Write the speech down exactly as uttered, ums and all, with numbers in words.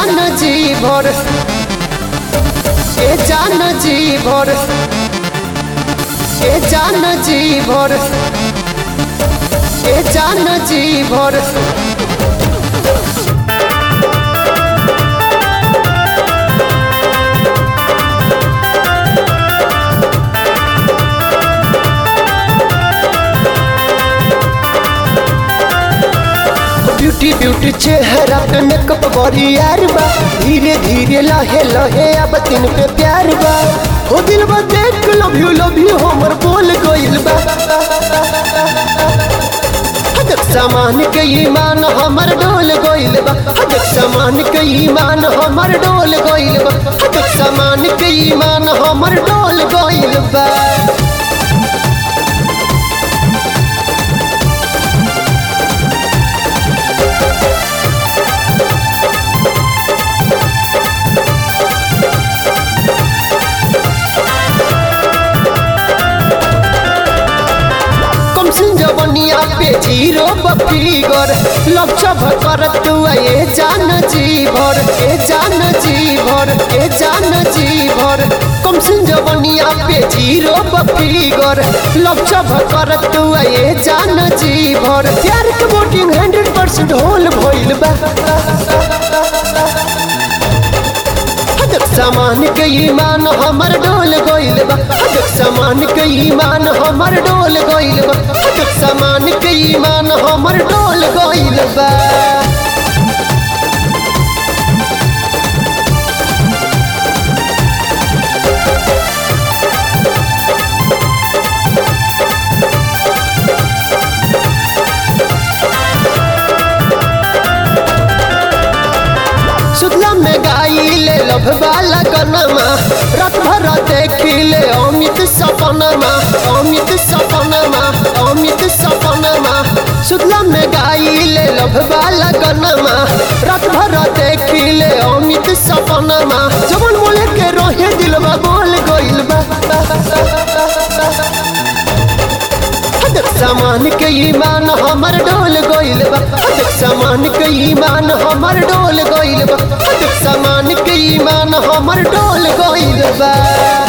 जान जी भर ए जान जी भर ए जान जी भर ए जान जी भर ब्यूटी ब्यूटी चेहरा पे मेकअप बड़ी यार बा धीरे धीरे लहे लहे अब तीन पे प्यार बा हो दिल बा देख लव यू लव यू हमर बोल गइल बा हदक सामान के ईमान हमर डोल गइल बा हदक सामान के ईमान हमर डोल गइल बा हदक सामान के ईमान हमर डोल गइल बा जवनिया पे जीरो बफीगर लक्ष्य भकर तू ए जान जी भर ए जान जी भर ए जान जी भर कम सिंह जवनिया पे जीरो बफीगर लक्ष्य भकर तू ए जान जी भर प्यार के वोटिंग हंड्रेड परसेंट होल भइल बा हदक सामान के ईमान हमर डोल गइल बा हदक सामान के ईमान हमर डोल गइल बा हदक सामान के ईमान हमर डोल गइल बा सुतला में गाइले लभ वाला गनमा रात भर देखिले अमित सपनमा अमित सपनमा अमित सपनमा सुतला में गाइले लभ वाला गनमा रात भर देखिले अमित सपनमा जवन बोले के रहे दिलवा बोल गइल बा हदक सामान के ईमान हमर डोल गइल बा हदक सामान के ईमान हमर डोल गइल बा हदक सामान के ईमान हमर डोल गइल बा।